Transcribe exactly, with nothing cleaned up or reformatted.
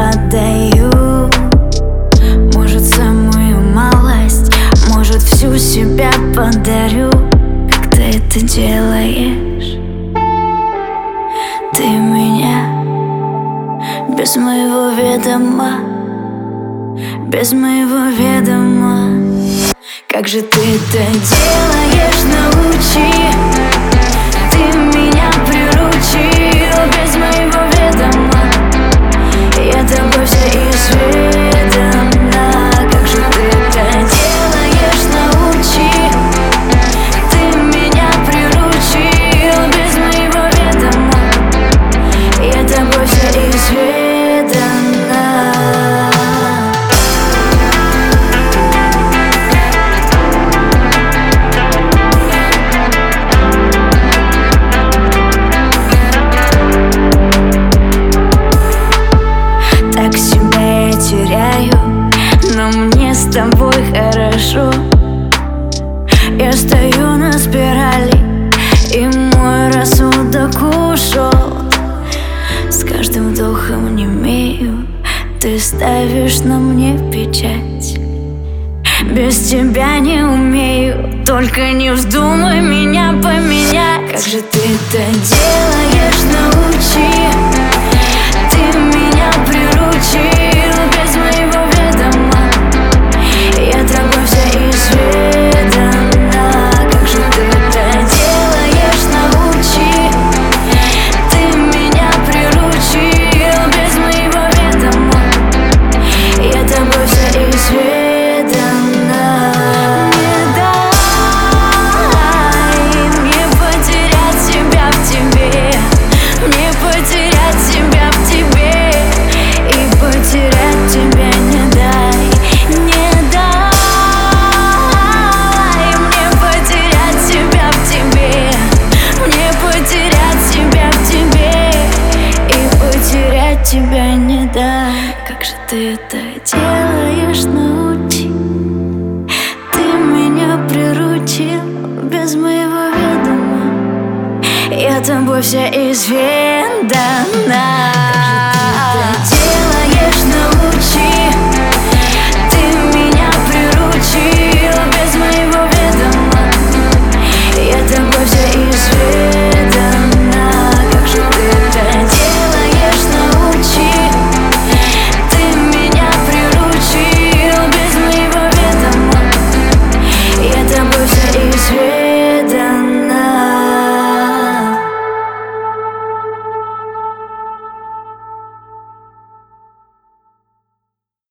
отдаю. Может, самую малость, может, всю себя подарю. Как ты это делаешь? Ты меня без моего ведома, без моего ведома. Как же ты это делаешь, научи. Ты меня приручил без моего ведома. Я тобой вся изведана. Как же ты это делаешь, научи. Ты меня приручил без моего ведома. Я тобой вся изведана. Так себя я теряю, но мне с тобой хорошо. Я стою на спирали, и мой рассудок ушел. С каждым вдохом немею, ты ставишь на мне печать. Без тебя не умею, только не вздумай меня поменять. Как же ты это делаешь, научи. Ты меня приручил без моего ведома. Я тобой вся изведана. Как же ты это делаешь, научи. Ты меня приручил без моего ведома. Я тобой вся изведана. Не дай мне потерять себя в тебе. Мне потерять себя в тебе. И потерять тебя не дай. Не дай мне потерять себя в тебе. Мне потерять себя в тебе. И потерять тебя не дай. Как же ты это делаешь, научи. Ты меня приручил без моего ведома. Я тобой вся известна.